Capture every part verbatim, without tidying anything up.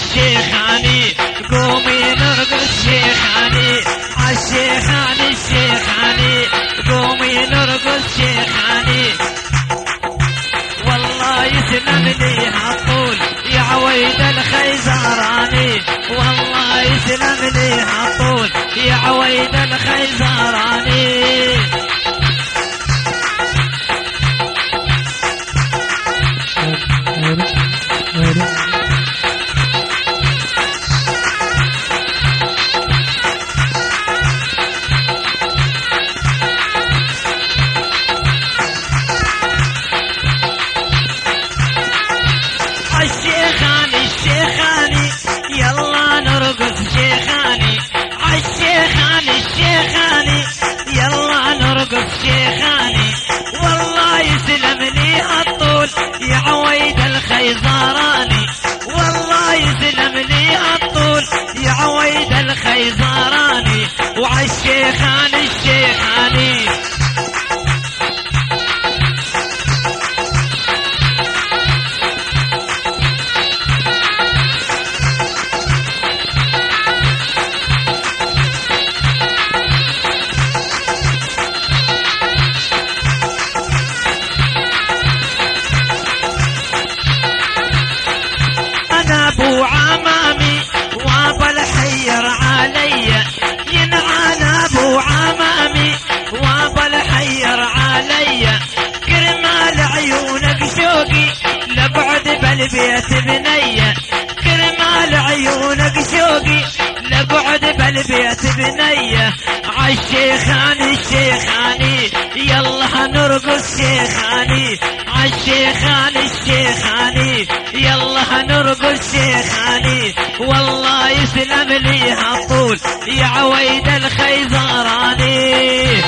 الشيخاني قومي نرقص شيخاني عالشيخاني الشيخاني قومي نرقص شيخاني والله يسلم لي هالطول يا عويد الخيزراني والله يسلم لي هالطول يا عويد الخيزراني الشيخاني الشيخاني يلا نرقص شيخاني عالشيخاني الشيخاني يلا نرقص شيخاني والله يسلم لي هالطول يا عويد الخيزراني والله يسلم لي هالطول يا عويد الخيزراني وعالشيخاني الشيخاني ابو عمامي وابا الحير علي ينعان ابو عمامي وابا الحير علي كرمال عيونك شوقي لبعد بالبيت بنيه كرمال عيونك شوقي لبعد بالبيت بنيه عالشيخاني الشيخاني يلا نرقص شيخاني عالشيخاني الشيخاني يلا نرقص شيخاني والله يسلم لي هالطول يا عويد الخيزراني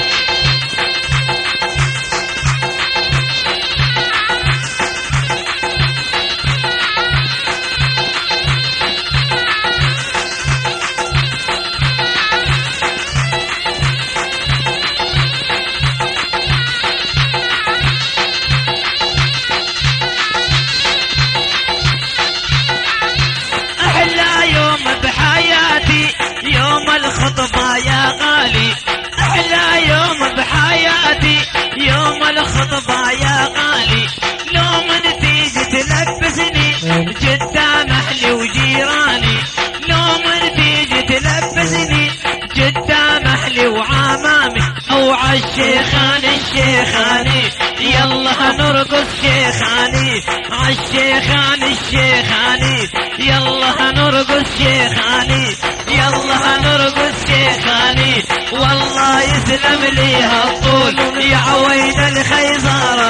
يوم الخطبة يا غالي أحلى يوم بحياتي يوم الخطبة يا غالي لو من تيجي تلبسني قدام أهلي وجيراني لو من تيجي تلبسني قدام أهلي وعمامي أو عالشيخاني الشيخاني يلا نرقص شيخاني عالشيخاني الشيخاني يلا نرقص شيخاني يلا نرقص شيخاني والله يسلم لي هالطول يا عويد الخيزراني